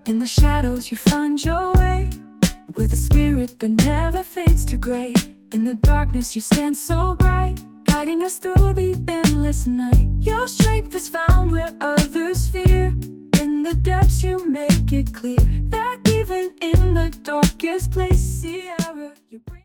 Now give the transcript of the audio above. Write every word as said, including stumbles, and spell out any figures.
In the shadows you find your way, with a spirit that never fades to gray. In the darkness you stand so bright, guiding us through the endless night. Your strength is found where others fear. In the depths you make it clear that even in the darkest place, Sierra, you bring